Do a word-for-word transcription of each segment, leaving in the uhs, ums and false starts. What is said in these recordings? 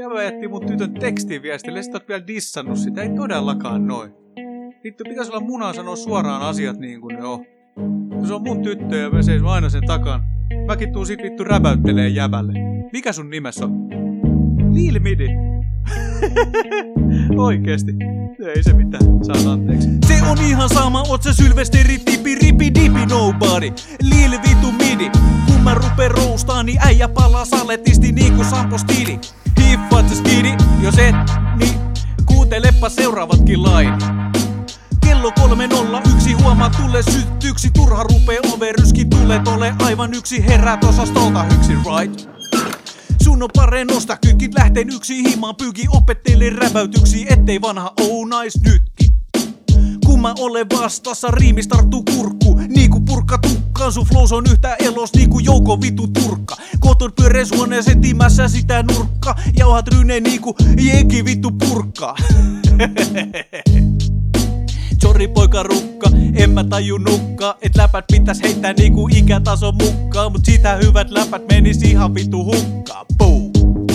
jäbä jätti mun tytön tekstiviestille, sit oot vielä dissannut sitä. Ei todellakaan noin. Vittu, pitäis olla munaa sanoa suoraan asiat niin kuin ne on. Kun se on mun tyttö ja mä seison aina sen takan. Mäkin tuun sit vittu räväyttelee jäbälle. Mikä sun nimes on? Lil Midi. Oikeesti. Ei se mitään. Saat anteeksi. Se on ihan sama, oot sä Sylvesteri, tipi, ripi, dipi, nobody. Lil vitu Midi. Kun mä rupeen roustaan, niin äijä palaa saletisti niinku Sampo Stili. Hiffaat sä skidi? Jos et, niin kuuntelepa seuraavatkin lainit. Kello kolme nolla yksi huomaa tule syttyksi. Turha rupee overyski tule tole aivan yksi herät osastolta yksi right. Sun on pare nosta kykit lähteen yksi himaan pyyki opettelee räväytyksi ettei vanha ounais nytkin. Kun mä olen vastassa riimis tarttuu kurkku niinku purkka tukkaan. Sun flows on yhtä elos niinku Jouko vitu turkka. Koton pyörees huonees etimässä sitä nurkka. Jauhat ryyneen niinku jenki vitu purkka. Sorry poika rukka, en mä tajunnutkaan, et läpät pitäis heittää niinku ikätason mukaan. Mut sitä hyvät läpät menis ihan vittu hukkaan. Boom.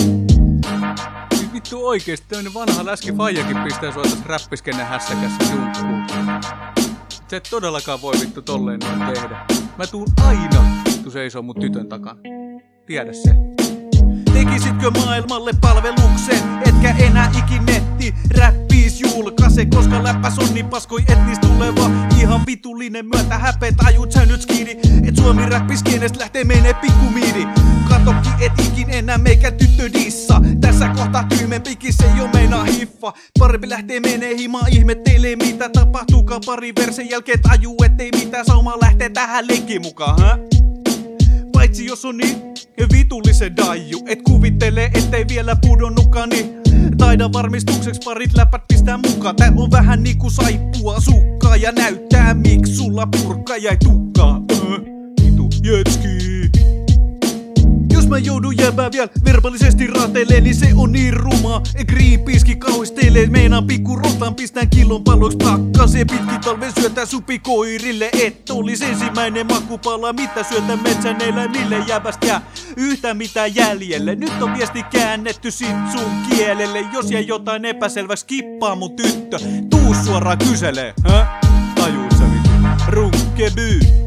Vittu oikeesti, tämmönen vanha läski faijakin pistää sua tässä räppiskenen hässäkässä junkkuun. Sä et todellakaan voi vittu tolleen noin tehdä. Mä tuun aina vittu seisoo mun tytön takana. Tiedä se. Tekisitkö maailmalle palveluksen, etkä enää ikin netti räppiis julkaise, koska läppäs on niin paskoi et niis tuleva ihan vitullinen myötä häpeä. Tajut sä nyt skidi, et Suomi räppiskienestä lähtee menee pikku miidi. Katokki et ikin enää meikä tyttö dissa, tässä kohta tyymempikin se jo meinaa hiffa. Parempi lähtee menee himaa ihmettelee mitä tapahtuukaan pari versen jälkeen tajuu ettei mitään saumaa lähtee tähän leikkiin mukaan, hä? Paitsi jos on niin vitullisen daiju, et kuvittele ettei vielä pudonnutkaan, niin taida varmistukseksi parit läpät pistää mukaan. Tää on vähän niinku saippua sukkaa ja näyttää miksi sulla purkka jäi tukkaa. Öö, vitu jetski. Jos mä joudun jäämään vielä verbaalisesti raateleen, niin se on niin rumaa. Greenpeacekin kauhistelee, meinaan pikku rotan pistään killon palloiksi pakkaseen. Pitkin talven syötää supikoirille, et olis ensimmäinen makupala. Mitä syötä metsän eläimille jäbästä jää yhtä mitään jäljelle. Nyt on viesti käännetty sit sun kielelle. Jos jäi jotain epäselväksi, kippaa mun tyttö. Tuu suoraan kyselee, hä? Tajuut sä vitu? Runkeby.